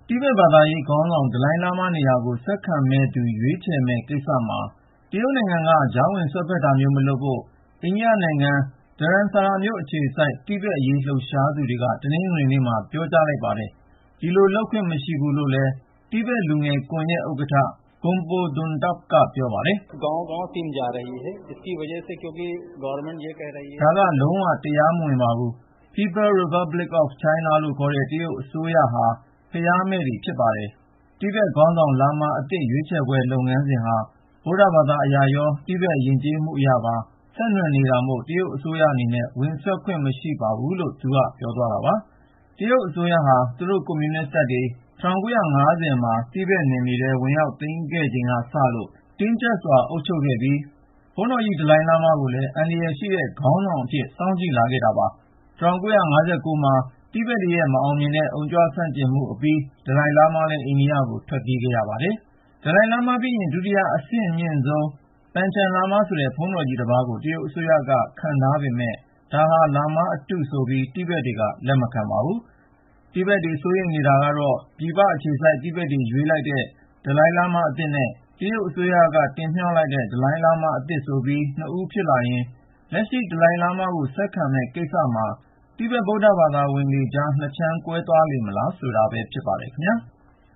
တိဘက်ဘာသာရေးခေါင်းဆောင်ဒလိုင်းလားမားနေရာကိုဆက်ခံမဲ့သူရွေးချယ်မဲ့ကိစ္စမှာတရုတ်နိုင်ငံကကြားဝင်စွက်ဖက်တာမျိုးမလုပ်ဖို့အိန္ဒိယနိုင်ငံဒရန်ဆာရာမြို့အခြေစိုက်တိဘက်အရေးလှုပ်ရှားသူတွေကတနင်္ဂနွေနေ့မှာပြောကြားလိုက်ပါတယ်။ဒီလိုလုပ်ခွင့်မရှိဘူးလို့လည်းတိဘက်လူငယ်ကွန်ရက်ဥက္ကဋ္ဌဂွန်ပိုဒွန်တပ်ကပြောပါတယ်။ गांव-गांव टीम जा रही है इसकी वजह से क्योंकि गवर्नमेंट ये कह रही है ဒါကလုံးဝတရားမဝင်ပါဘူး။ People Republic of China လို့ခေါ်တဲ့တရုတ်အစိုးရဟာဖျားမဲ့တွေဖြစ်ပါတယ်။တိဘက်ခေါင်းဆောင်လာမာအသစ်ရွေးချယ်ပွဲလုပ်ငန်းစဉ်ဟာဗုဒ္ဓဘာသာအရာရောတိဘက်ယဉ်ကျေးမှုအရာပါဆက်နွယ်နေတာမို့တရုတ်အစိုးရအနေနဲ့ဝင်စွက်ခွင့်မရှိပါဘူးလို့သူကပြောသွားတာပါ။တရုတ်အစိုးရဟာသူတို့ကွန်မြူနစ်တပ်တွေ1950မှာတိဘက်နယ်မြေထဲဝင်ရောက်သိမ်းခဲ့ချိန်ကစလို့တင်းကျပ်စွာအုပ်ချုပ်ခဲ့ပြီးဘုန်းတော်ကြီးဒလိုင်းလားမားကိုလည်းအန္တရာယ်ရှိတဲ့ခေါင်းဆောင်အဖြစ်စောင့်ကြည့်လာခဲ့တာပါ။1959မှာတိဘက်တွေရဲ့မအောင်မြင်တဲ့အုံကြွဆန့်ကျင်မှုအပြီးဒလိုင်းလားမားလည်းအိန္ဒိယကိုထွက်ပြေးခဲ့ရပါတယ်။ဒလိုင်းလားမားပြီးရင်ဒုတိယအဆင့်မြင့်ဆုံးပန်ချန်လာမားဆိုတဲ့ဘုန်းတော်ကြီးတစ်ပါးကိုတရုတ်အစိုးရကခန့်ထားပေမဲ့ဒါဟာလာမားအတုဆိုပြီးတိဘက်တွေကလက်မခံပါဘူး။တိဘက်တွေစိုးရိမ်နေတာကတော့ပြည်ပအခြေစိုက်တိဘက်တွေရွေးလိုက်တဲ့ဒလိုင်းလားမားအသစ်နဲ့တရုတ်အစိုးရကတင်မြှောက်လိုက်တဲ့ဒလိုင်းလားမားအသစ်ဆိုပြီးနှစ်ဦးဖြစ်လာရင်လက်ရှိဒလိုင်းလားမားကိုဆက်ခံမဲ့ကိစ္စမှာတိဘက်ဗုဒ္ဓဘာသာဝင်တွေကြားနှစ်ခြမ်းကွဲသွားလေမလားဆိုတာပဲဖြစ်ပါတယ်ခင်ဗျာ။